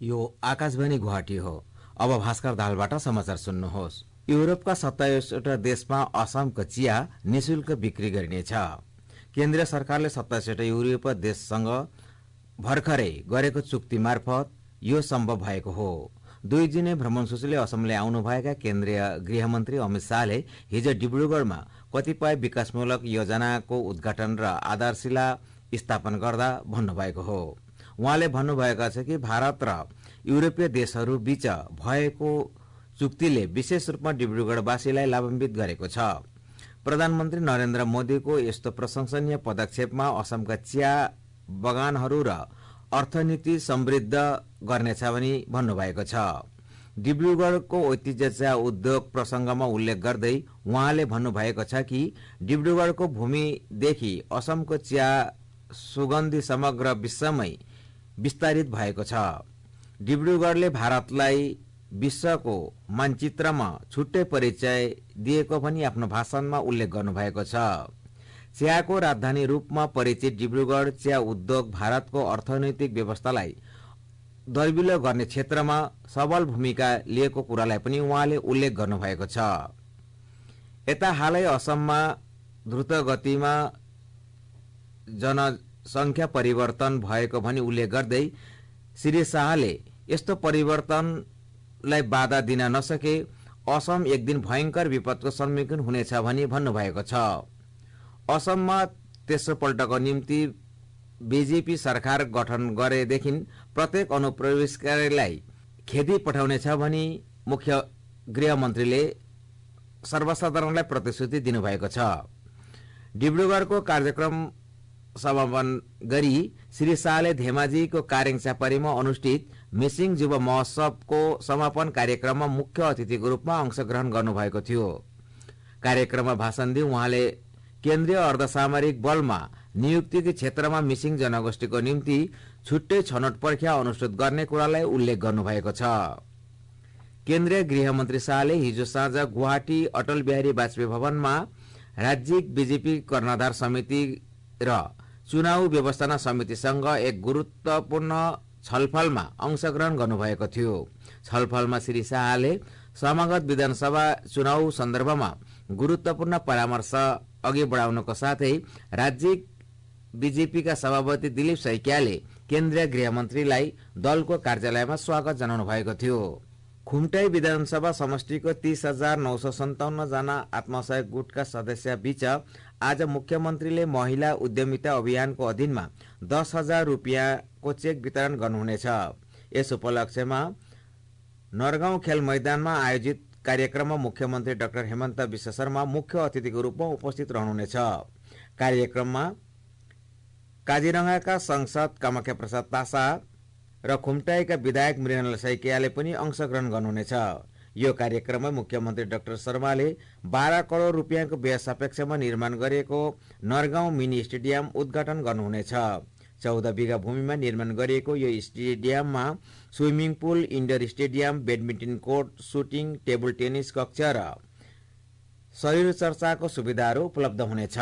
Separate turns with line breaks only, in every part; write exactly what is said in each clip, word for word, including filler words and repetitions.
यो आकाशवाणी गुवाहाटी हो। अब भास्कर दाहालबाट समाचार सुन्नुहोस्। युरोपका सत्ताइसवटा देशमा असमको चिया निशुल्क बिक्री गरिनेछ। केन्द्रीय सरकारले सत्ताइसवटा युरोपीय देशसँग भर्खरै गरेको चुक्ति मार्फत यो सम्भव भएको हो। दुई दिने भ्रमणसूचीले असमले आउनुभएका केन्द्रीय गृहमन्त्री अमित शाहले हिजो डिब्रुगढ़मा कतिपय विकासमूलक योजनाको उद्घाटन र आधारशिला स्थापन गर्दा भन्नुभएको हो। उहाँले भन्नुभएको छ कि भारत र युरोपीय देशहरू बीच भएको चुक्तिले विशेष रूपमा डिब्रुगढ़वासीलाई लाभान्वित गरेको छ। प्रधानमन्त्री नरेन्द्र मोदीको यस्तो प्रशंसनीय पदक्षेपमा असमका चिया बगानहरू र अर्थनीति समृद्ध गर्नेछ भनी भन्नुभएको छ। डिब्रुगढ़को ऐतिह्य चिया उद्योग प्रसंगमा उल्लेख गर्दै उहाँले भन्नुभएको छ कि डिब्रुगढ़को भूमिदेखि असमको चिया सुगन्धी समग्र विश्वमै विस्तारित भएको छ। डिब्रुगढ़ले भारतलाई विश्वको मानचित्रमा छुट्टै परिचय दिएको भनी आफ्नो भाषणमा उल्लेख गर्नुभएको छ। चियाको राजधानी रूपमा परिचित डिब्रुगढ़ चिया उद्योग भारतको अर्थनैतिक व्यवस्थालाई दरबिलो गर्ने क्षेत्रमा सबल भूमिका लिएको कुरालाई पनि उहाँले उल्लेख गर्नुभएको छ। यता हालै असममा द्रुत गतिमा जनसंख्या परिवर्तन भएको भनी उल्लेख गर्दै श्री शाहले यस्तो परिवर्तनलाई बाधा दिन नसके असम एक दिन भयंकर विपदको सम्मुखीन हुनेछ भनी भन्नुभएको छ। असममा तेस्रो पल्टको निम्ति बीजेपी सरकार गठन गरेदेखि प्रत्येक अनुप्रवेशकारीलाई खेदी पठाउनेछ भनी मुख्य गृहमन्त्रीले सर्वसाधारणलाई प्रतिश्रुति दिनुभएको छ। डिब्रुगढ़को कार्यक्रम समापन गरी श्री शाहले धेमाजीको कारेङ चापारीमा अनुष्ठित मिसिङ युवा महोत्सवको समापन कार्यक्रममा मुख्य अतिथिको रूपमा अंशग्रहण गर्नुभएको थियो। कार्यक्रममा भाषण दिई उहाँले केन्द्रीय अर्धसामरिक बलमा नियुक्तिको क्षेत्रमा मिसिङ जनगोष्ठीको निम्ति छुट्टै छनौट प्रक्रिया अनुष्ठित गर्ने कुरालाई उल्लेख गर्नुभएको छ। केन्द्रीय गृहमन्त्री शाहले हिजो साँझ गुवाहाटी अटल बिहारी वाजपेयी भवनमा राज्यिक बीजेपी कर्णधार समिति र चुनाव व्यवस्थापन समितिसँग एक गुरुत्वपूर्ण छलफलमा अंशग्रहण गर्नुभएको थियो। छलफलमा श्री शाहले समागत विधानसभा चुनाव सन्दर्भमा गुरुत्वपूर्ण परामर्श अघि बढाउनको साथै राज्यिक बीजेपीका सभापति दिलीप सैकियाले केन्द्रीय गृहमन्त्रीलाई दलको कार्यालयमा स्वागत जनाउनु भएको थियो। खुम्टाई विधानसभा समष्टिको तीस हजार नौ सौ सन्ताउन्न जना आत्मसहायक गुटका सदस्य बीच आज मुख्यमन्त्रीले महिला उद्यमिता अभियानको अधीनमा दस हजार रुपियाँको चेक वितरण गर्नुहुनेछ। यस उपलक्ष्यमा नरगाउँ खेल मैदानमा आयोजित कार्यक्रममा मुख्यमन्त्री डाक्टर हेमन्त विश्व शर्मा मुख्य अतिथिको रूपमा उपस्थित रहनुहुनेछ। कार्यक्रममा काजीरंगाका सांसद कामाख्या प्रसाद तासा र खुम्टाईका विधायक मृणाल सैकियाले पनि अंशग्रहण गर्नुहुनेछ। यो कार्यक्रममा मुख्यमन्त्री डाक्टर शर्माले बाह्र करोड़ रुपियाँको व्यय सापेक्षमा निर्माण गरिएको नरगाउँ मिनी स्टेडियम उद्घाटन गर्नुहुनेछ। चौध बिघा भूमिमा निर्माण गरिएको यो स्टेडियममा swimming pool, indoor stadium, badminton court, shooting, table tennis कक्ष र शरीर चर्चाको सुविधाहरू उपलब्ध हुनेछ।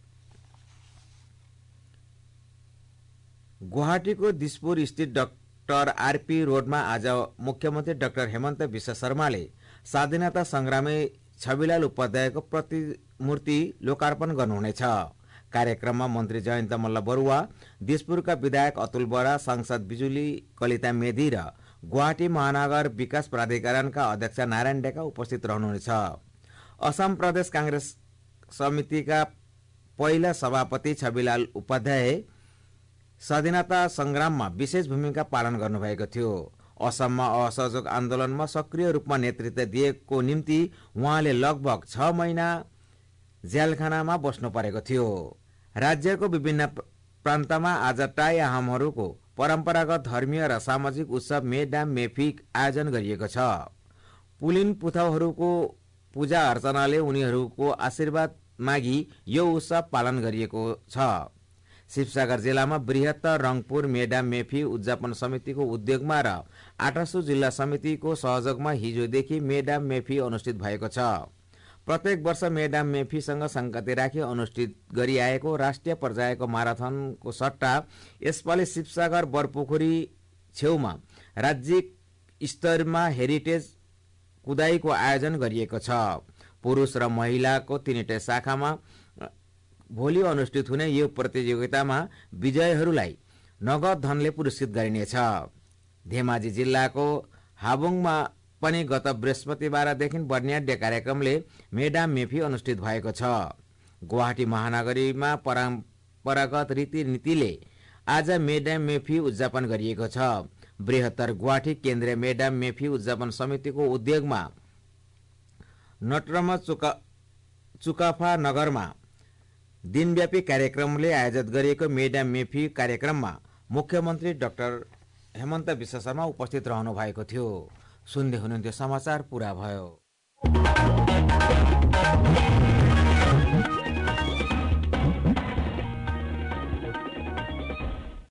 गुवाहाटीको दिसपुर स्थित डाक्टर आरपी रोडमा आज मुख्यमन्त्री डाक्टर हेमन्त विश्व शर्माले स्वाधीनता संग्रामी छविलाल उपाध्यायको प्रतिमूर्ति लोकार्पण गर्नुहुनेछ। कार्यक्रममा मन्त्री जयन्त मल्ल बरुवा, दिसपुरका विधायक अतुल बरा, सांसद बिजुली कलिता मेधी र गुवाहाटी महानगर विकास प्राधिकरणका अध्यक्ष नारायण डेका उपस्थित रहनुहुनेछ। असम प्रदेश कांग्रेस समितिका पहिला सभापति छविलाल उपाध्याय स्वाधीनता संग्राममा विशेष भूमिका पालन गर्नुभएको थियो। असममा असहयोग आन्दोलनमा सक्रिय रूपमा नेतृत्व दिएको निम्ति उहाँले लगभग छ महिना जेलखानामा बस्नु परेको थियो। राज्यको विभिन्न प्रान्तमा आज टाई आहामहरूको परम्परागत धर्मीय र सामाजिक उत्सव मे डाम मे फिक आयोजन गरिएको छ। पुलिन पुथौहरूको पूजा अर्चनाले उनीहरूको आशीर्वाद मागी यो उत्सव पालन गरिएको छ। शिवसागर जिल्लामा बृहत्तर रंगपुर मेडाम मेफी उद्यापन समितिको उद्योगमा र आठासु जिल्ला समितिको सहयोगमा हिजोदेखि मेडाम मेफी अनुष्ठित भएको छ। प्रत्येक वर्ष मेडाम मेफीसँग संगति राखी अनुष्ठित गरिआएको राष्ट्रिय पर्यायको माराथनको सट्टा यसपालि शिवसागर बरपोखरी छेउमा राज्यिक स्तरमा हेरिटेज कुदाईको आयोजन गरिएको छ। पुरुष र महिलाको तीनटै शाखामा भोलि अनुष्ठित हुने यो प्रतियोगितामा विजयहरूलाई नगद धनले पुरस्कृत गरिनेछ। धेमाजी जिल्लाको हाबुङमा पनि गत बृहस्पतिबारदेखि वर्णनाट्य कार्यक्रमले मेडाम मेफी अनुष्ठित भएको छ। गुवाहाटी महानगरीमा परम्परागत रीतिनीतिले आज मेडाम मेफी उद्यापन गरिएको छ। बृहत्तर गुवाहाटी केन्द्रीय मेडाम मेफी उद्यापन समितिको उद्योगमा नटरमा चुका चुकाफा नगरमा दिनव्यापी कार्यक्रमले आयोजित गरिएको मेडाम मेफी कार्यक्रममा मुख्यमन्त्री डाक्टर हेमन्त विश्व शर्मा उपस्थित रहनु भएको थियो। सुन्दै हुनुहुन्थ्यो समाचार पुरा भयो।